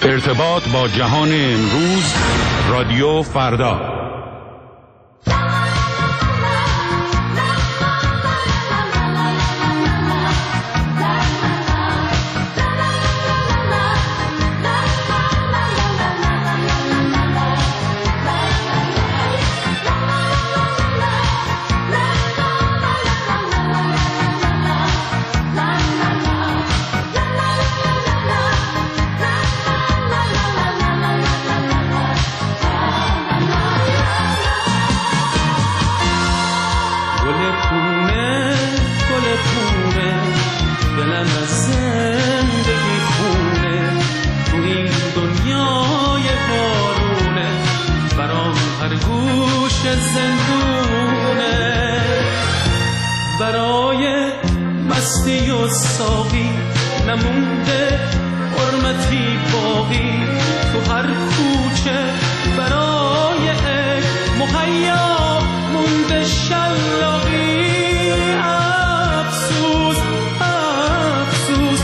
ارتباط با جهان امروز، رادیو فردا. برای مستی و ساقی نمونده حرمتی باقی، تو هر کوچه برای مهیا مونده شلاقی. افسوس افسوس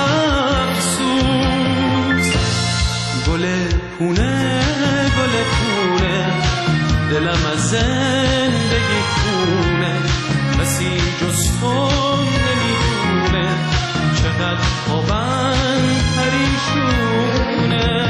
افسوس، گل پونه گل پونه، دلم از زندگی خونه، کسی جز تو نمیدونه چقدر خوابم پریشونه.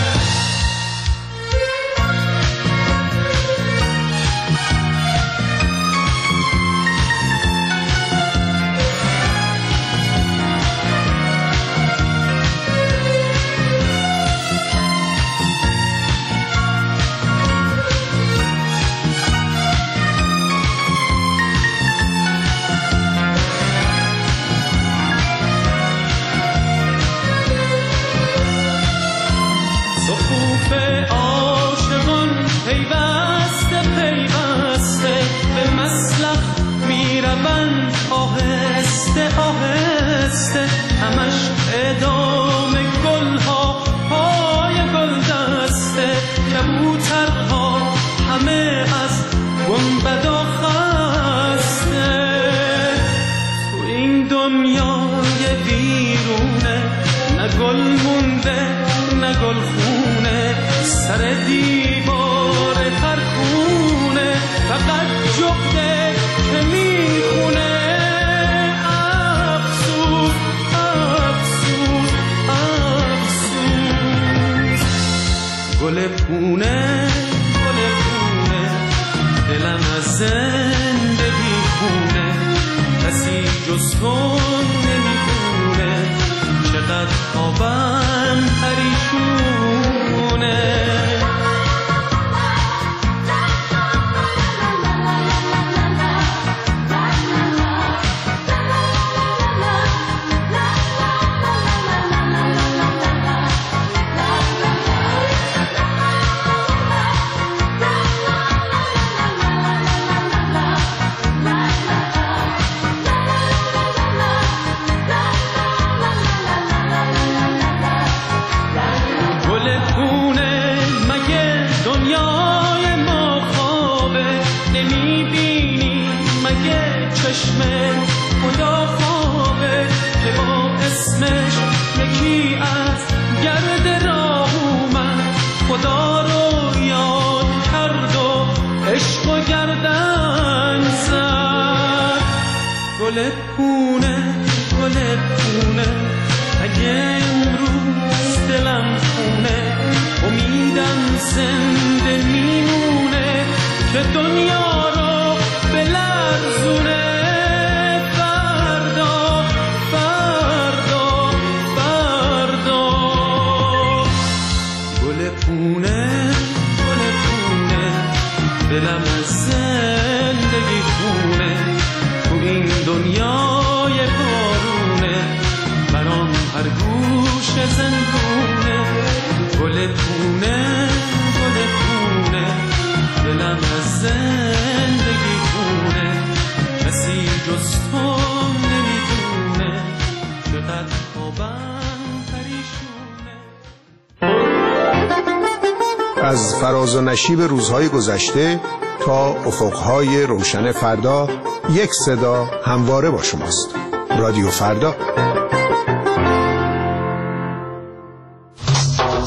آهسته همش ادامه گلها پای گل دسته، کبوترها همه از گنبدا خسته. تو این دنیای بیرونه نه گل مونده نه گل خونه، سر دیوار هر خونه فقط جغده که میخونه. گل پونه گل پونه، دلم از زندگی خونه، کسی جز تو نمیدونه چقدر خوابم پریشونه. چشم خدا خوابه که با اسمش یکی از گرد راه اومد، خدا رو یاد کرد و عشق و گردن زد. گل پونه گل پونه، اگه امروز دلم خونه، امیدم زنده میمونه که دنیا رو بلرزونه. دلم از زندگی خونه، تو این دنیای بارونه، برام هر گوش زندونه. گل پونه گل پونه، دلم از زندگی خونه، کسی جز تو نمیدونه چقدر خوابم پریشونه. از فراز و نشیب روزهای گذشته تا افقهای روشن فردا، یک صدا همواره با شماست. رادیو فردا.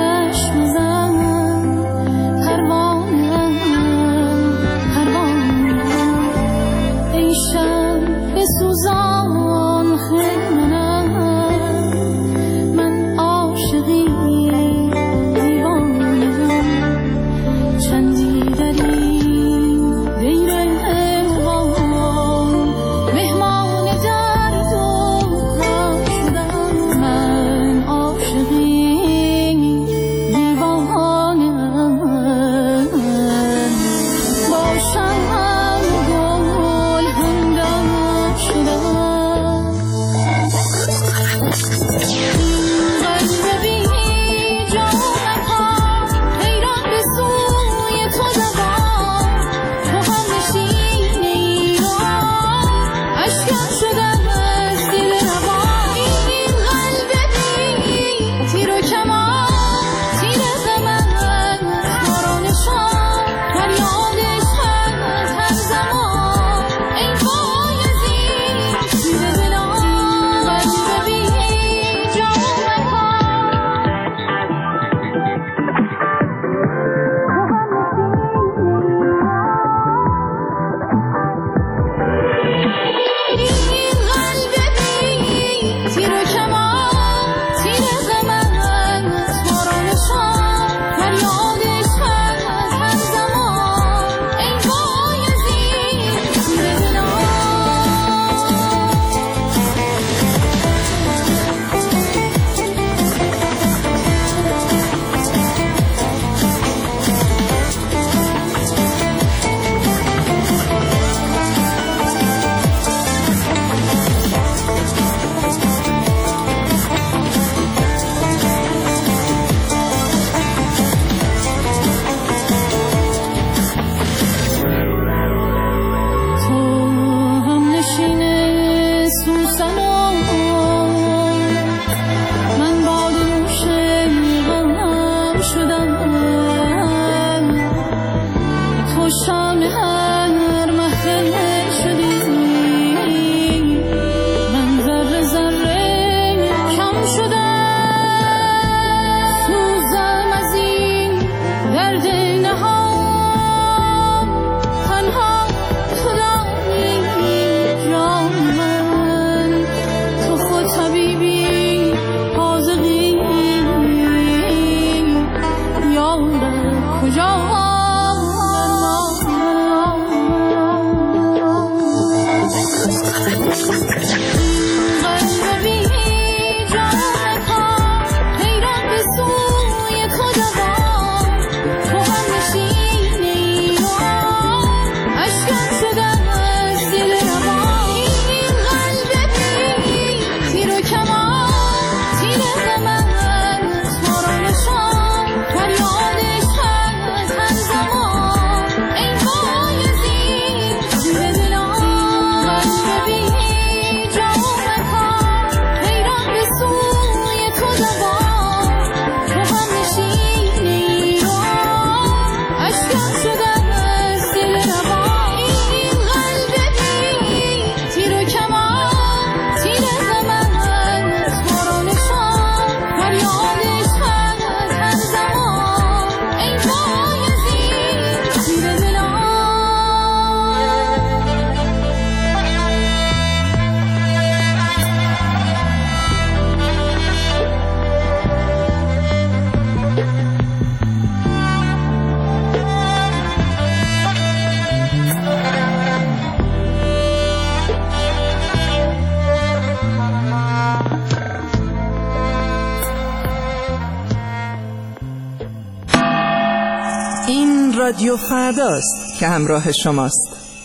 رادیو فرداست که همراه شماست.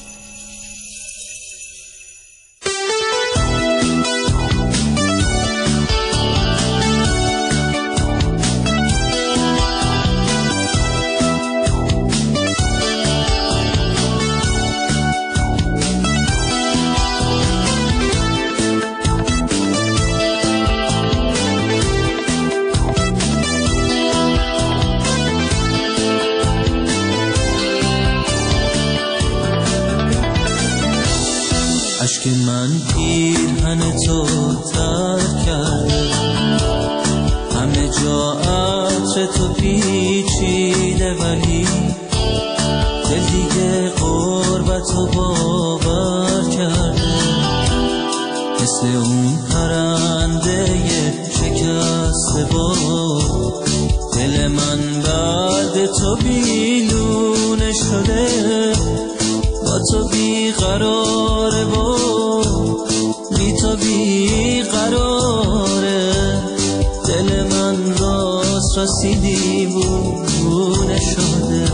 اشک من پیرهن تو ترک کرده، همه جا عطر تو پیچیده، ولی دل دیگه غربتو باور کرده. مثل اون پرنده شکسته بال، دل من بعد تو بیلونه شده. با تو بیقراره و بی تو بیقراره، دل من راست راستی دیوونه شده.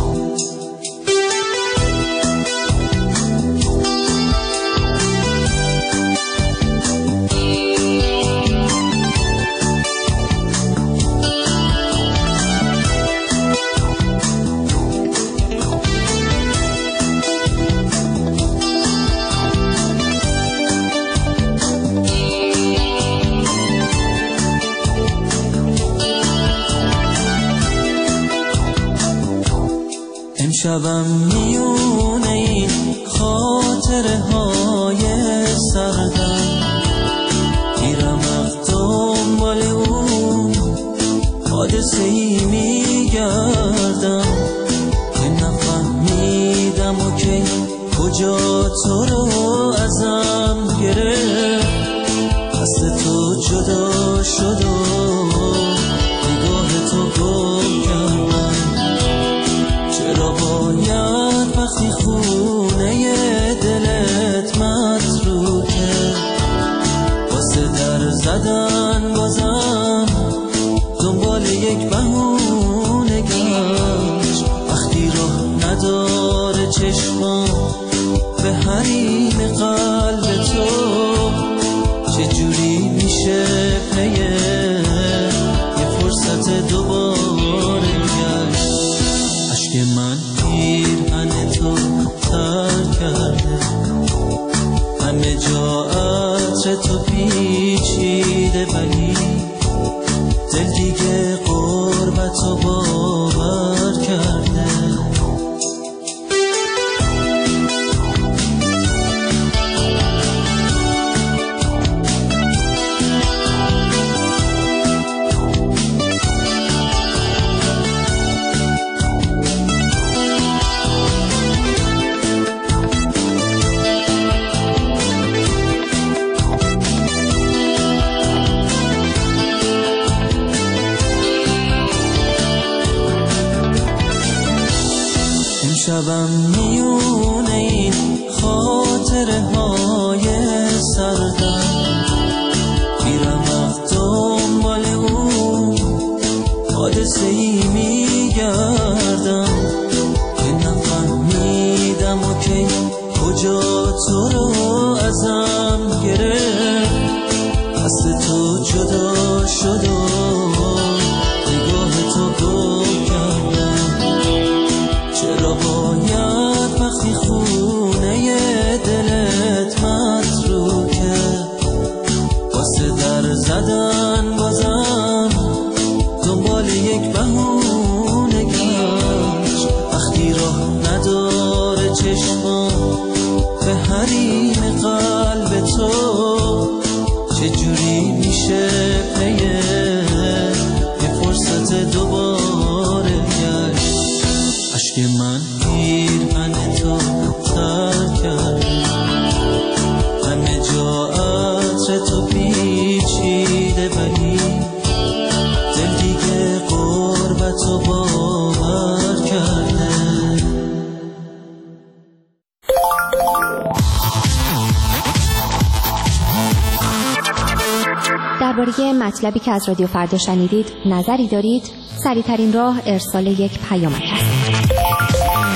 شبم میونه این خاطره های سردم، میرم دنبال اون حادثه ای میگردم که نفهمیدم و که کجا تو رو ازم گرفت. دست تو جدا شد و نگاه تو گم کردم. چرا باید وقتی خونه دلت متروکه، واسه در زدن بازم دنبال یک بهونه گشت. وقتی راه نداره چشمم به حریم قلب تو، چجوری میشه پی یه فرصت دوباره گشت. اشک من پیرهن تو ترک کرده، همه جا عطر تو پیچیده، ولی دل دیگه غربتو باور کرده. شبم میونه این خاطره های سردم، میرم دنبال اون حادثه ای میگردم که نفهمیدم و که کجا تو رو ازم گرفت. دست تو جدا شد و نگاه تو گم کردم. چرا باید وقتی خونه دلت متروکه، واسه در زدن بازم دنبال یک بهونه گشت. وقتی راه نداره چشمم به حریم قلب تو، چجوری میشه پی یه فرصت دوباره گشت. اشک من پیرهن تو ترک کرده، همه جا عطر تو پیچیده، ولی دل دیگه غربتو باور کرده. درباره مطلبی که از رادیو فردا شنیدید نظری دارید؟ سریع‌ترین راه ارسال یک پیامک است.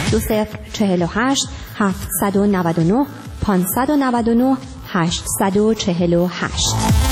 2048 799 599 848.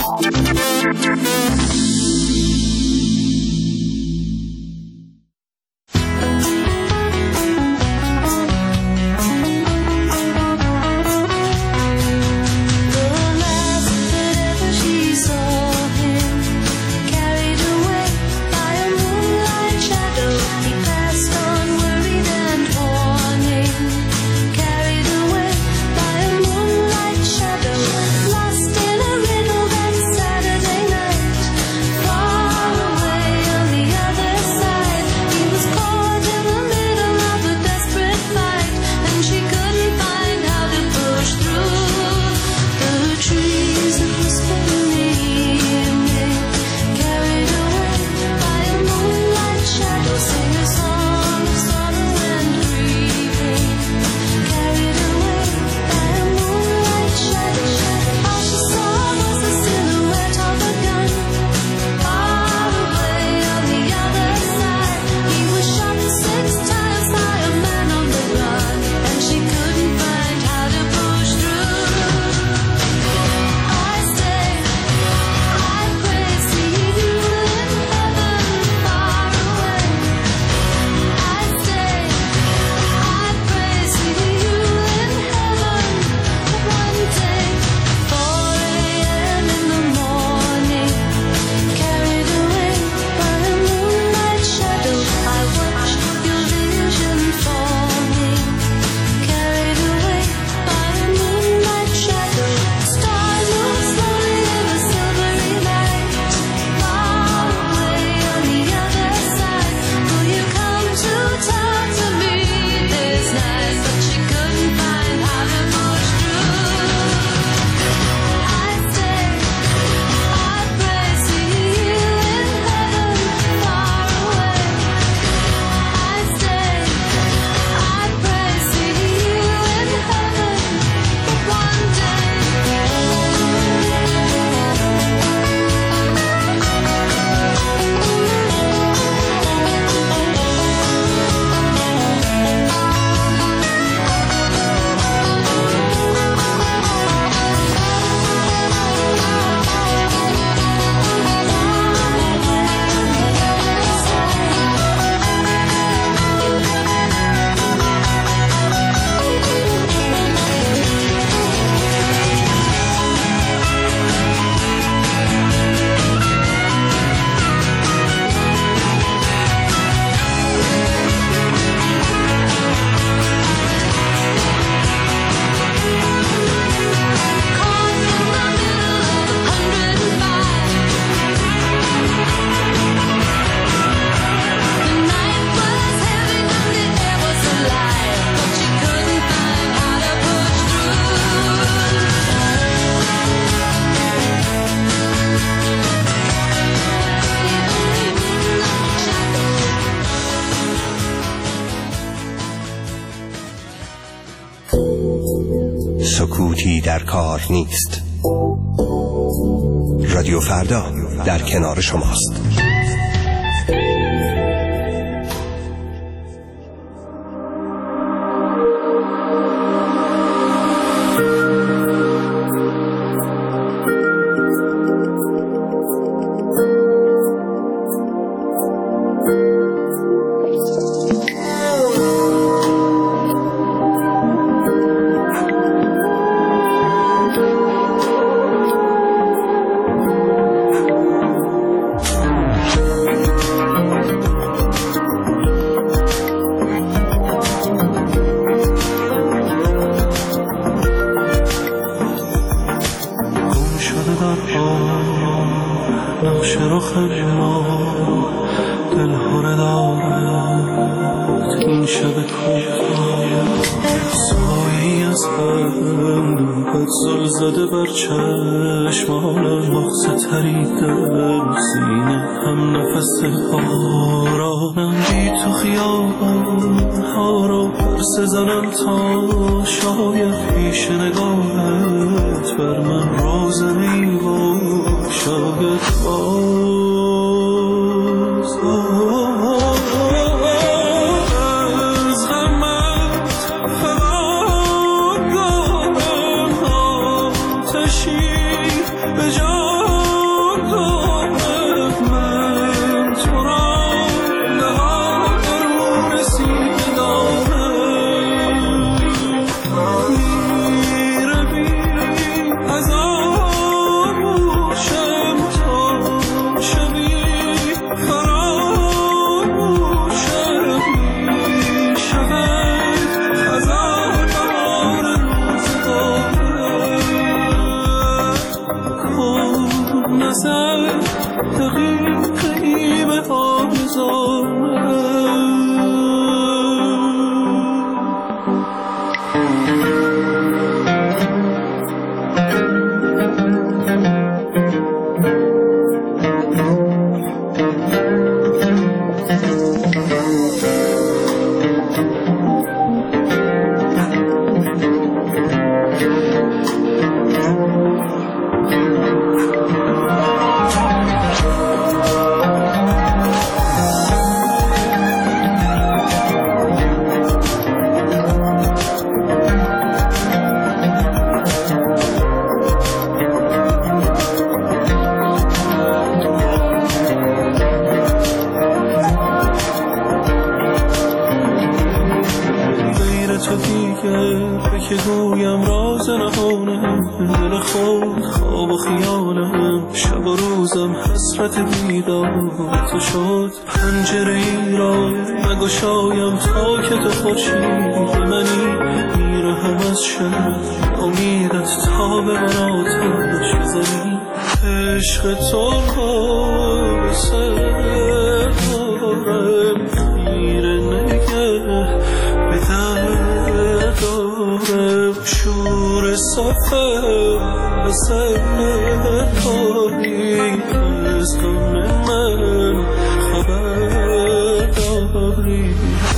سکوتی در کار نیست. رادیو فردا در کنار شماست. از غم که گویم راز نهانم، دل خود خواب و خیالم، شب و روزم حسرت دیدار تو شد. پنجره ای را نگشایم تا که تو خورشید منی، میرهم از شب امیدت تا به من آتش بزنی. عشق تو را به سر دارم، خیره نگه به در دارم، شور صفحه به سر داری، از غم من خبر داری.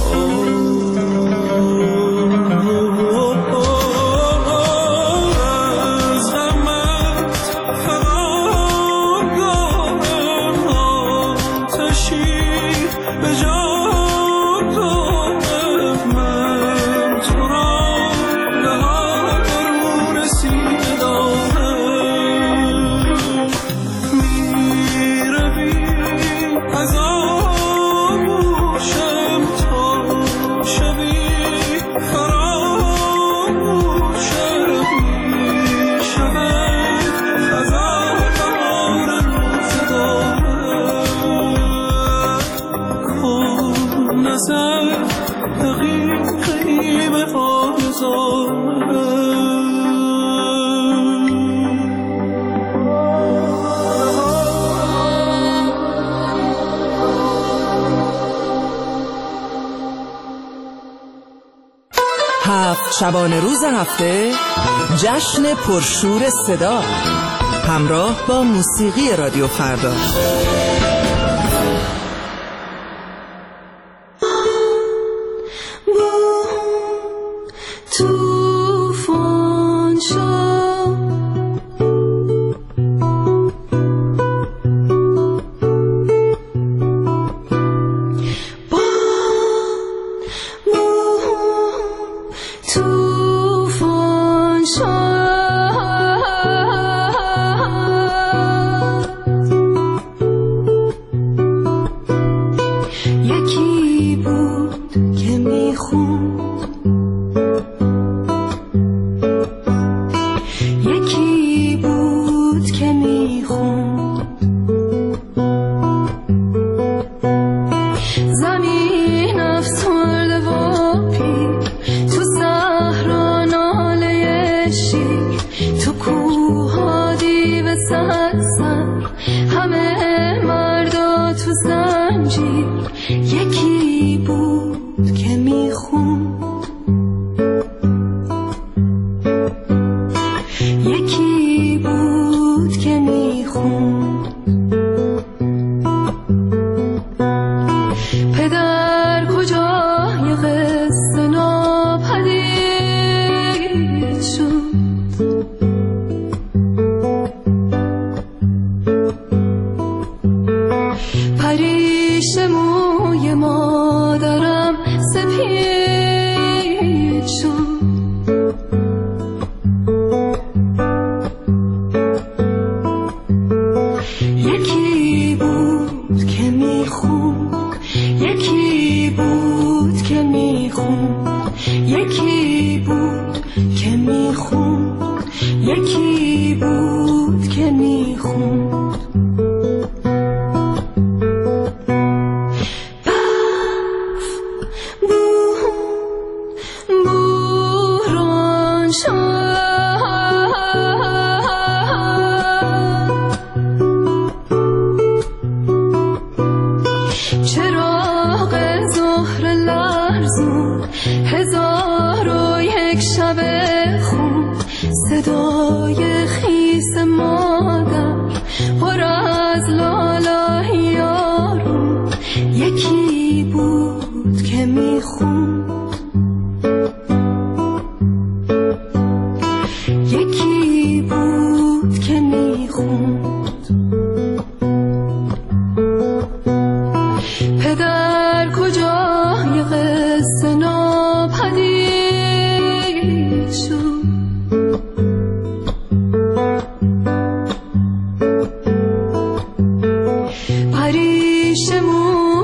شبانه روز هفته جشن پرشور صدا همراه با موسیقی رادیو فردا.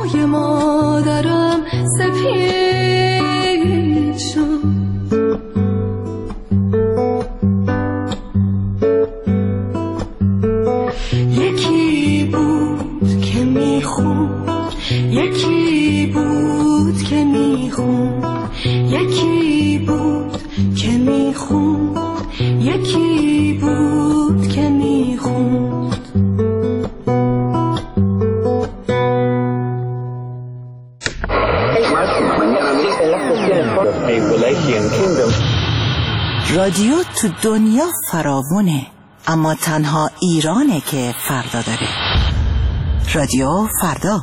مادرم سپید شد. رادیو تو دنیا فراوونه، اما تنها ایرانه که فردا داره. رادیو فردا.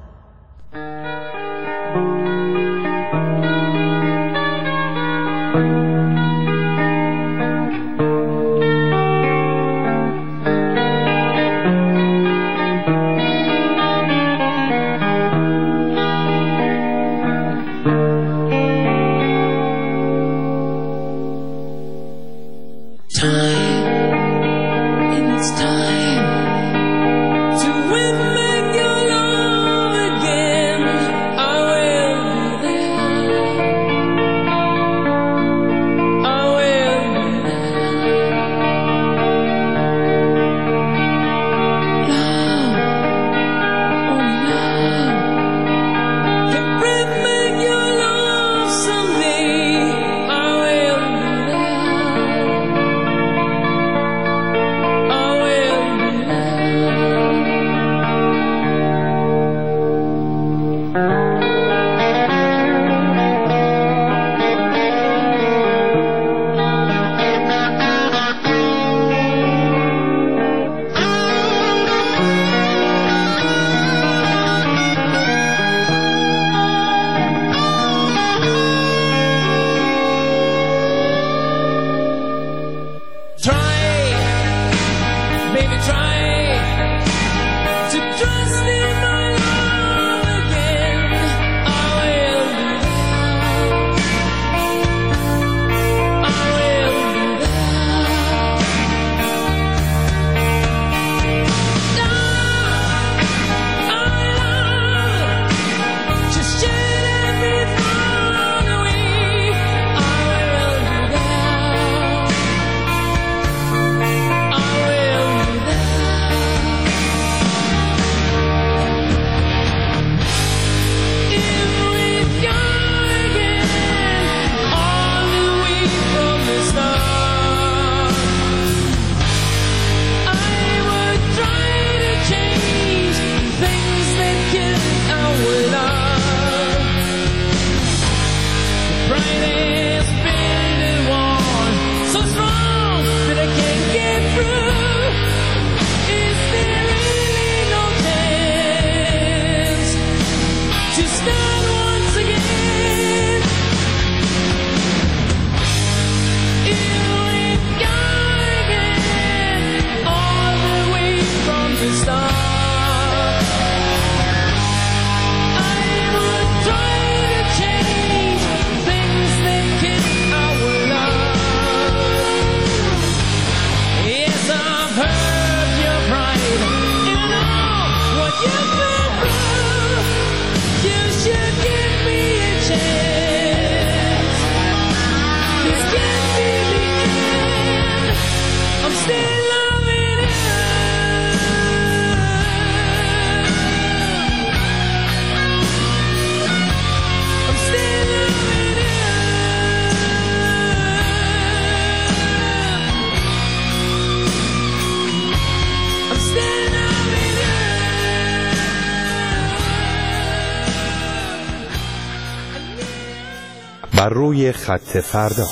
بر روی خط فردا.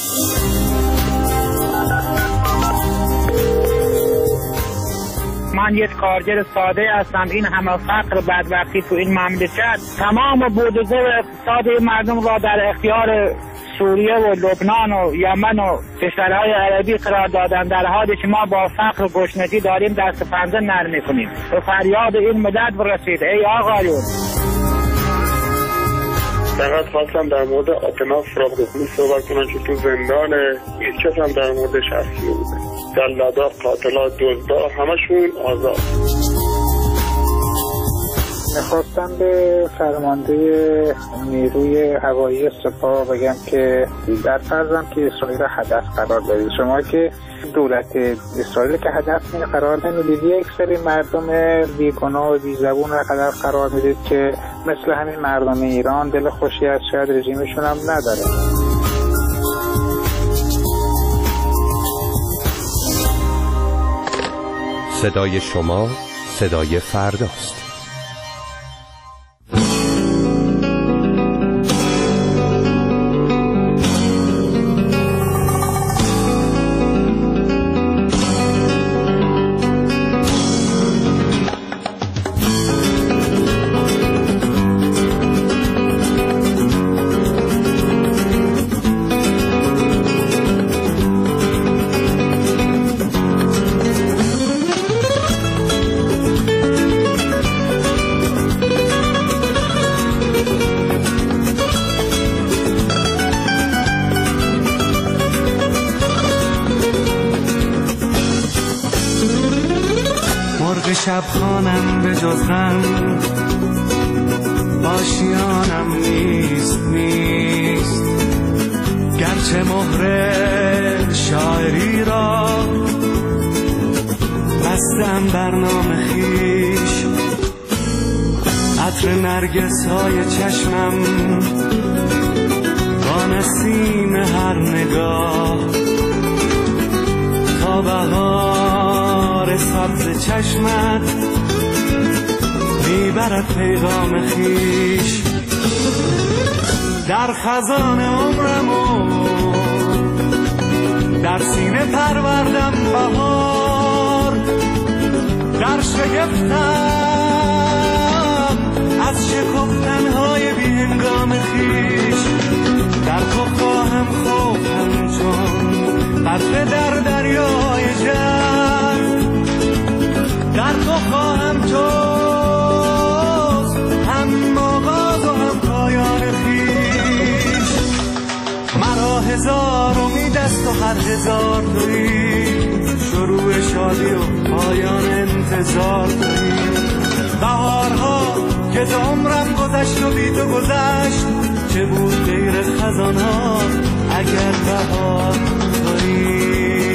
من یک کارگر ساده هستم. این همه فقر بدبختی تو این مملکت تمام بودجه اقتصاد مردم را در اختیار سوریه و لبنان و یمن و کشورهای عربی قرار دادن، در حالی که ما با فقر و گشنگی داریم دست پنجه نرم می‌کنیم. به فریاد این ملت برسید ای آقایون. فقط خواستم در مورد آتناس رابطه‌ای صحبت کنم که تو زندانه، هیچ کس هم در موردش حرفی نمی‌زنه. جلادا، قاتلا، دزدا همشون آزاد. میخواستم به فرمانده نیروی هوایی سپاه بگم که در فرضم که اسرائیل هدف قرار دارید، شما که دولت اسرائیل که هدف قرار نمیدید، یک سری مردم بیگناه و بیزبون رو هدف قرار میدید که مثل همین مردم ایران دل خوشی از شاید رژیمشون هم نداره. صدای شما صدای فرداست. مرغ شب خوانم به جز غم آشیانم نیست گرچه مهر شاعری را بستم بر نام خویش عطر نرگس های چشمم با نسیم هر نگاه تا بهار سبز چشمت میبرد پیغام خویش در خزان عمرمو در سینه پروردم بهار در شگفتم از شکفتنهای بی هنگام خویش در تو خواهم خوابم چون قطره در دریای جنگ در تو خواهم جز هم آغاز و هم پایان خویش مرا هزار امید است و هر هزار تویی شروع شادی و پایان انتظار تویی بهارها که تو عمرم گذشت و بی تو گذشت چه بود غیر خزانها اگر بهار تویی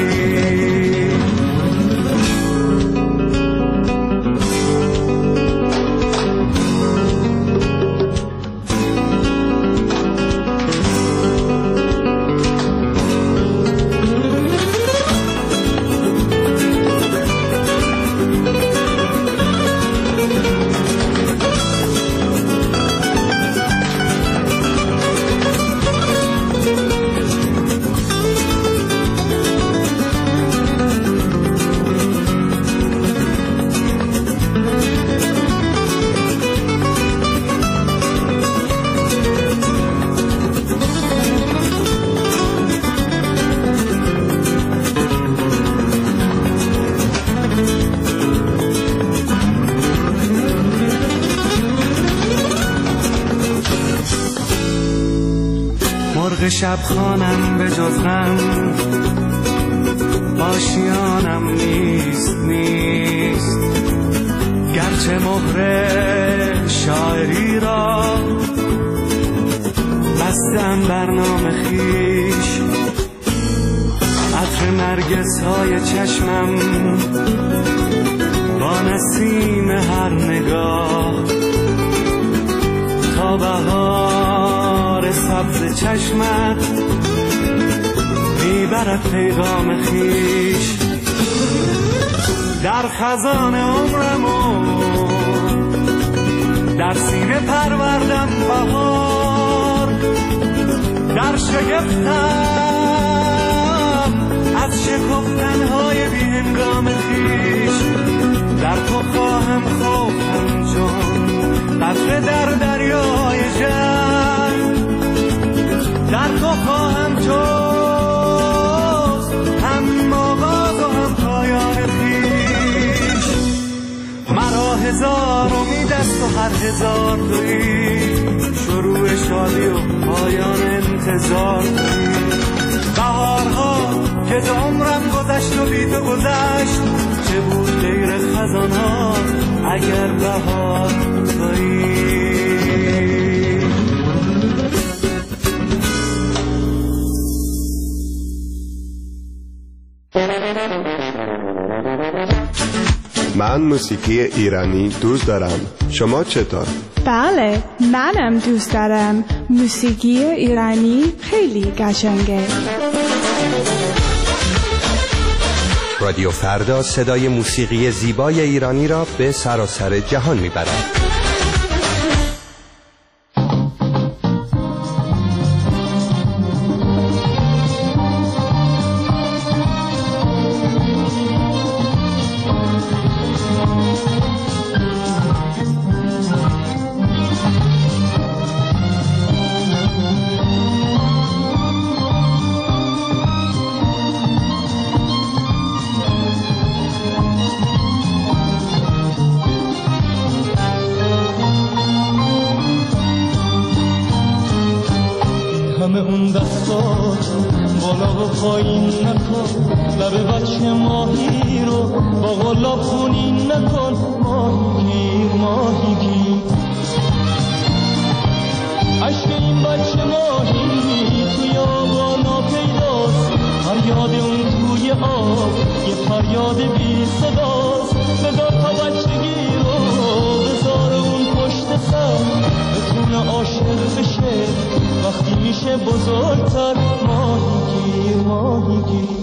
شب خوانم به جز غم آشیانم نیست گرچه مهر شاعری را بستم بر نام خویش عطر نرگس های چشمم با نسیم هر نگاه تا بهار سبز چشمت میبرد پیغام خویش در خزان عمرمو در سینه پروردم بهار در شگفتم از شکفتنهای بی هنگام خویش در تو خواهم خوابم چون قطره در دریای جنگ در تو خواهم جز هم آغاز و هم پایان خویش مرا هزار امید است و هر هزار تویی شروع شادی و پایان انتظار تویی بهارها که تو عمرم گذشت و بی تو گذشت چه بود غیر خزانها اگر بهار تویی من موسیقی ایرانی دوست دارم. شما چطور؟ بله، منم دوست دارم. موسیقی ایرانی خیلی قشنگه. رادیو فردا صدای موسیقی زیبای ایرانی را به سراسر جهان میبرد. پایین نکن، لب بچه ماهی رو با غلاب خونین نکن. ماهیگیر ماهیگیر عشق این بچه ماهی توی آبا ناپیداست، فریاد اون توی آب یه فریاد بی صداست. بذار تا بچگی رو بذار اون پشت سر، بتونه عاشق بشه وقتی میشه بزرگتر. ماهیگیر ماهیگیر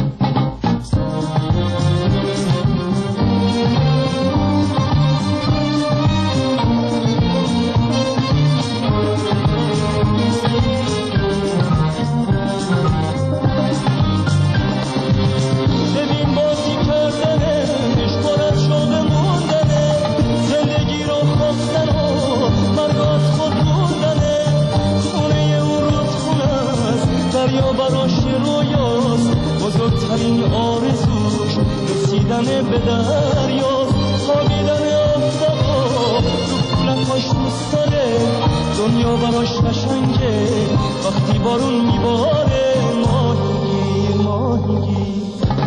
بزرگترین آرزوش رسیدن به دریاست. خوابیدن آفتابا تو پولکاش دوست داره، دنیا براش قشنگه وقتی بارون میباره. ماهیگیر ماهیگیر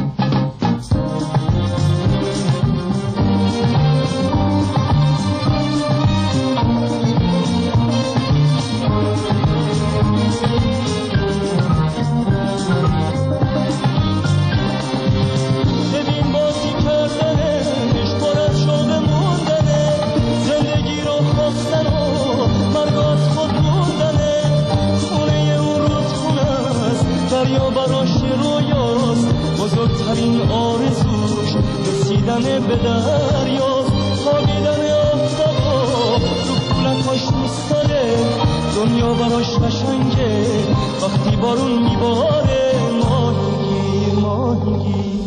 بزرگترین آرزوش رسیدن به دریاست. خوابیدن آفتابا تو پولکاش دوست داره، دنیا براش قشنگه وقتی بارون میباره. ماهیگیر ماهیگیر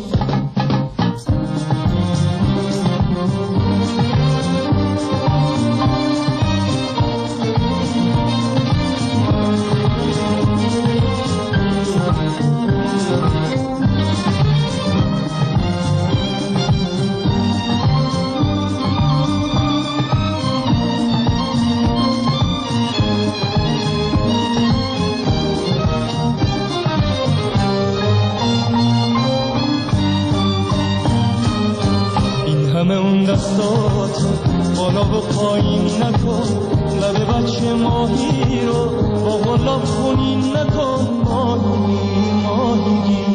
دستاتو بالا و پایین نکن، لب بچه ماهی رو با غلاب خونین نکن. ماهیگیر ماهیگیر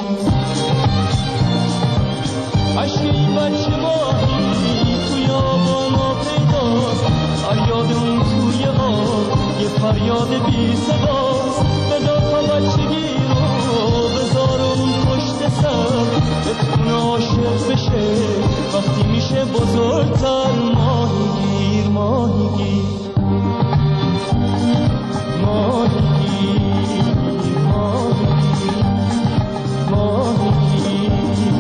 عشق این بچه ماهی توی آبا ناپیداست، فریاد اون توی آب یه فریاد بی صداست. بذار تا بچگی رو بذار اون پشت سر، بتونه عاشق بشه وقتی میشه بزرگتر. ماهیگیر ماهیگیر ماهیگیر ماهیگیر ماهیگیر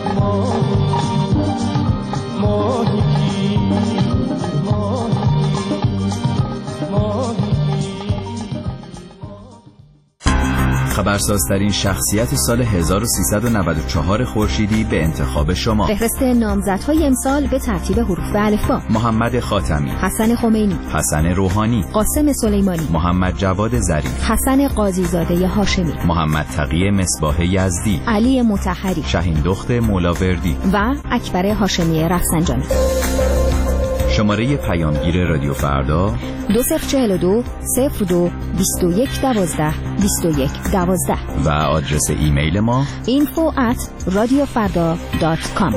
ماهیگیر خبرسازترین شخصیت سال 1394 خورشیدی به انتخاب شما. فهرست نامزدهای امسال به ترتیب حروف الفبا: محمد خاتمی، حسن خمینی، حسن روحانی، قاسم سلیمانی، محمد جواد ظریف، حسن قاضیزاده هاشمی، محمد تقی مصباح یزدی، علی مطهری، شهین دخت مولاوردی و اکبر هاشمی رفسنجانی. شماره پیامگیر رادیو فردا 2042 02 21 12 21 12 و آدرس ایمیل ما info@radiofarda.com.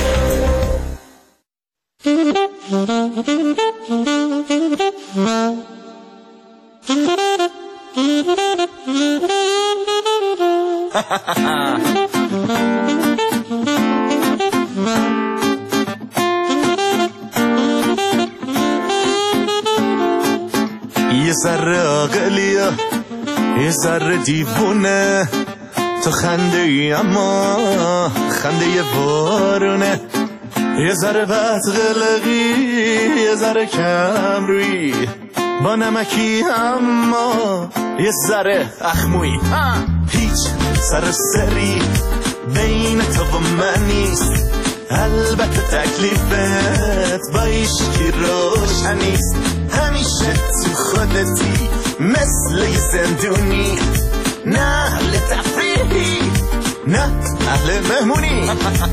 یه ذره عاقلیه یه ذره دیوونه، تو خنده ای اما خنده یه بارونه، یه ذره بدقلقی یه ذره کم روی، با نمکی اما یه ذره اخموی. هیچ سر سری بین تو و من نیست، البته تکلیفت با ایشکی روشن نیست. همیشه تو خودتی مثل یه زندونی، نه لتفریح نه اهل مهمونی.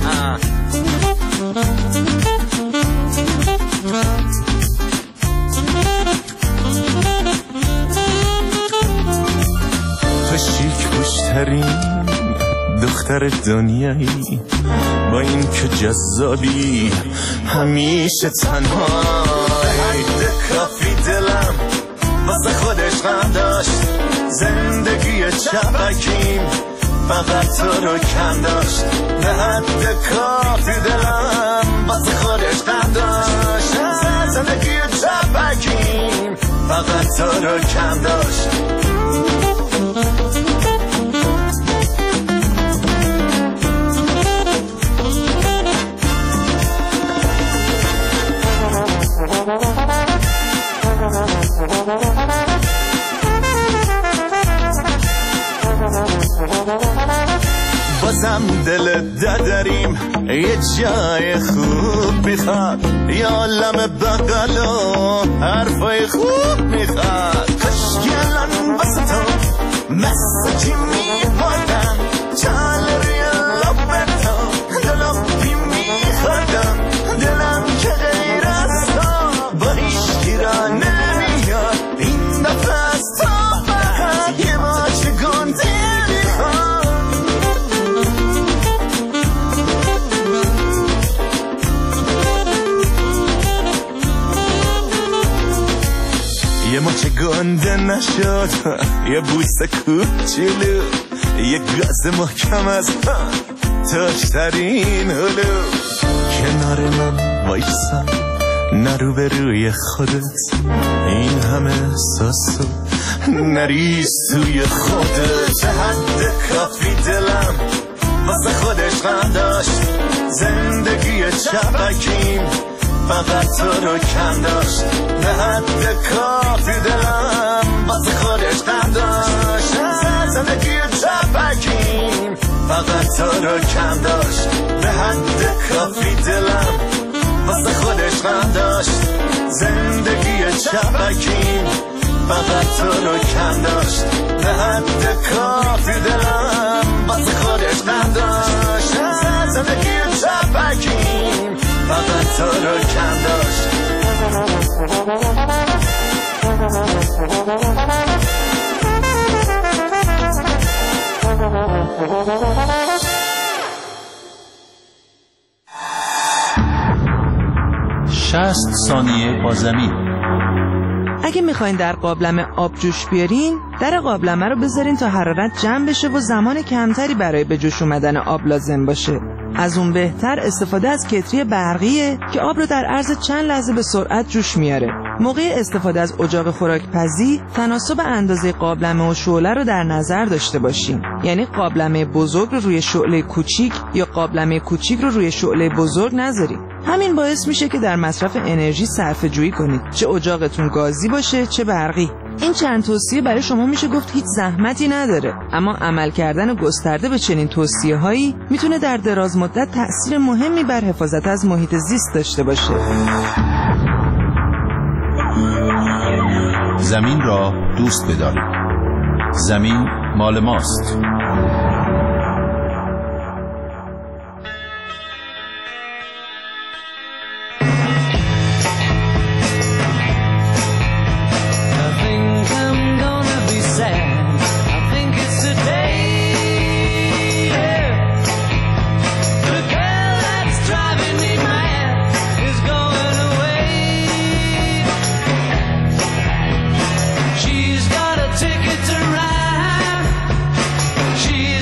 تو شیک پوشترین دختر دنیایی، با این که جذابی همیشه تنهایی. کافی دلم واسه خودش غم داشت، زندگی چپکیم فقط تو رو کم داشت. به حد کافی دلم واسه خودش غم داشت، زندگی چپکیم فقط تو رو کم داشت. بازم دل دادریم یه جای خوب میخواد، یه عالم بغل و حرفای خوب میخواد. کشکی الان واسه تو مسیجی میپادم، چال روی لبتو دلوپی میخوادم. دلم که غیر از تو با هیچکی را نمیاد، این دفعه از تو فقط یه ماچ گنده میخواد. یه ماچ گنده نشد، یه بوسه کوچولو، یه گاز محکم از تاشترین هلو. کنار من وایسا نرو به روی خودت، این همه احساسو نریز توی خودت. به حد کافی دلم واسه خودش غم داشت، زندگی چپکیم فقط تو رو کم داشت. به حد کافی دلم واسه خودش غم داشت، زندگی چپکیم فقط تو رو کم داشت. به حد کافی دلم واسه خودش غم داشت، زندگی چپکیم فقط تو رو کم داشت. به حد کافی دلم واسه خودش غم داشت، زندگی چپکیم فقط تو رو کم داشت. شصت ثانیه با زمین. اگه میخواین در قابلمه آب جوش بیارین، در قابلمه رو بذارین تا حرارت جمع بشه و زمان کمتری برای به جوش اومدن آب لازم باشه. از اون بهتر استفاده از کتری برقیه که آب رو در عرض چند لحظه به سرعت جوش میاره. موقع استفاده از اجاق خوراکپزی تناسب اندازه قابلمه و شعله رو در نظر داشته باشین. یعنی قابلمه بزرگ رو روی شعله کوچیک یا قابلمه کوچیک رو روی شعله بزرگ نذارین. همین باعث میشه که در مصرف انرژی صرفه جویی کنید، چه اجاقتون گازی باشه چه برقی. این چند توصیه برای شما میشه گفت هیچ زحمتی نداره، اما عمل کردن گسترده به چنین توصیه هایی میتونه در دراز مدت تأثیر مهمی بر حفاظت از محیط زیست داشته باشه. زمین را دوست بدارید. زمین مال ماست. She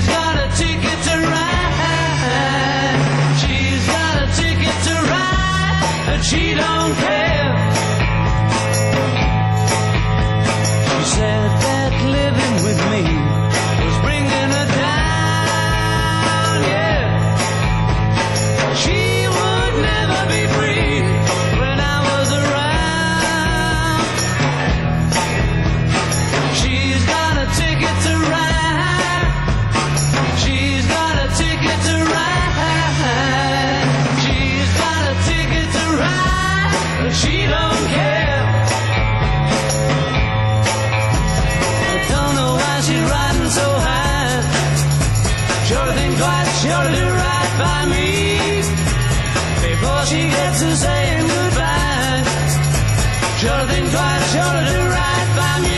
think twice, she ought to do right by me before she gets to saying goodbye. She ought to think twice, she ought to do right by me.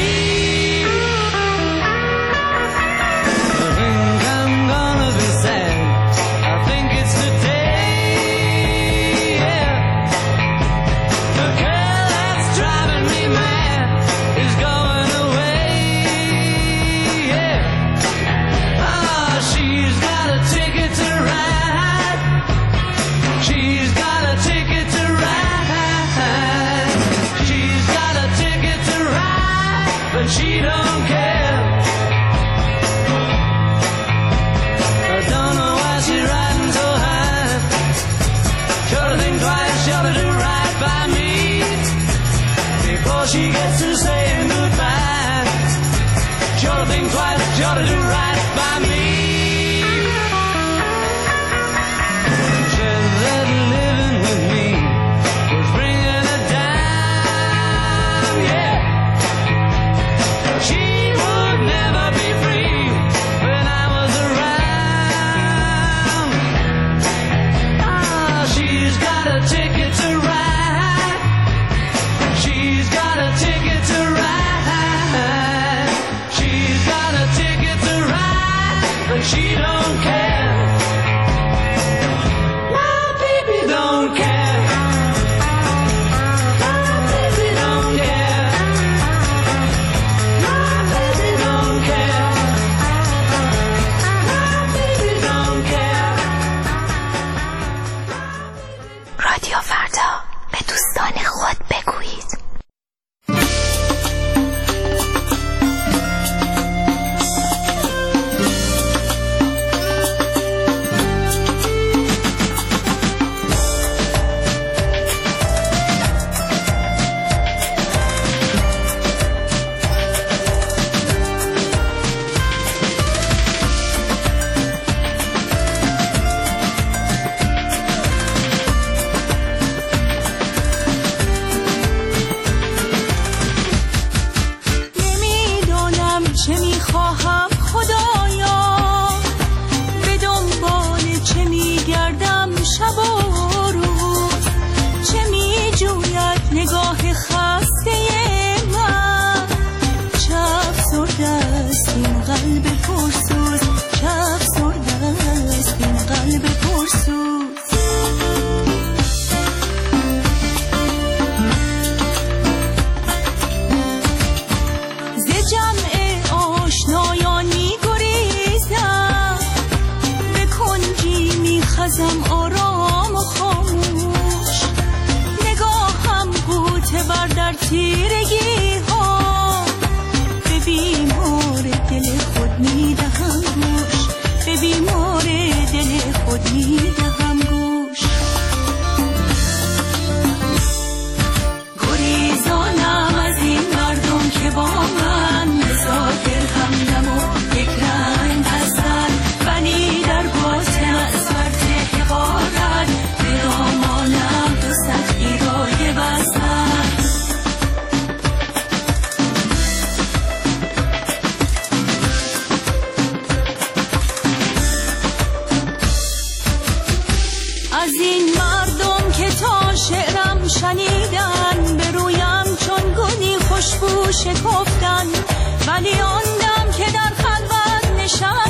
I think I'm gonna be sad, I think it's today, yeah. The girl that's driving me mad is going away, yeah. Ah, she's got a ticket to ride, she's got a ticket to ride, she's got a ticket to ride, but she don't care. I don't know why she's riding so high. She ought to think twice, she ought to do right by me before she gets to saying goodbye. She ought to think twice, she ought to do right by me. Said that living with me was bringing her down, yeah. She would never be free when I was around. Ah, she's got a ticket to ride, she's got a ticket to ride, she's got a ticket to ride, but she don't care. My baby don't care. My baby don't care. My baby don't care. My baby don't care. رادیو فردا، به دوستان خود بگویید. نمیدانم چه میخواهم خدایا، به دنبال چه میگردم شب و روز، چه میجوید نگاه خسته من، چه افسرده است این قلب پرسوز، چه افسرده است این قلب پرسوز. ز جمع آشنایان می‌گریزم، به کنجی می‌خزم آرام و خاموش، نگاهم غوطه ور در تیرگی‌ها، به بیمار دل خود می‌دهم گوش، به بیمار دل خود می‌دهم گوش. گریزانم از این مردم که با من به ظاهر همدم و یک رنگ هستند، ولی در باطن از فرط حقارت به دامانم دو صد گیرایه بستند. از این مردم که تا شعرم شنیدن، به رویم چون گلی خوشبو شکفتن، ولی آن دم که در خلوت نشستم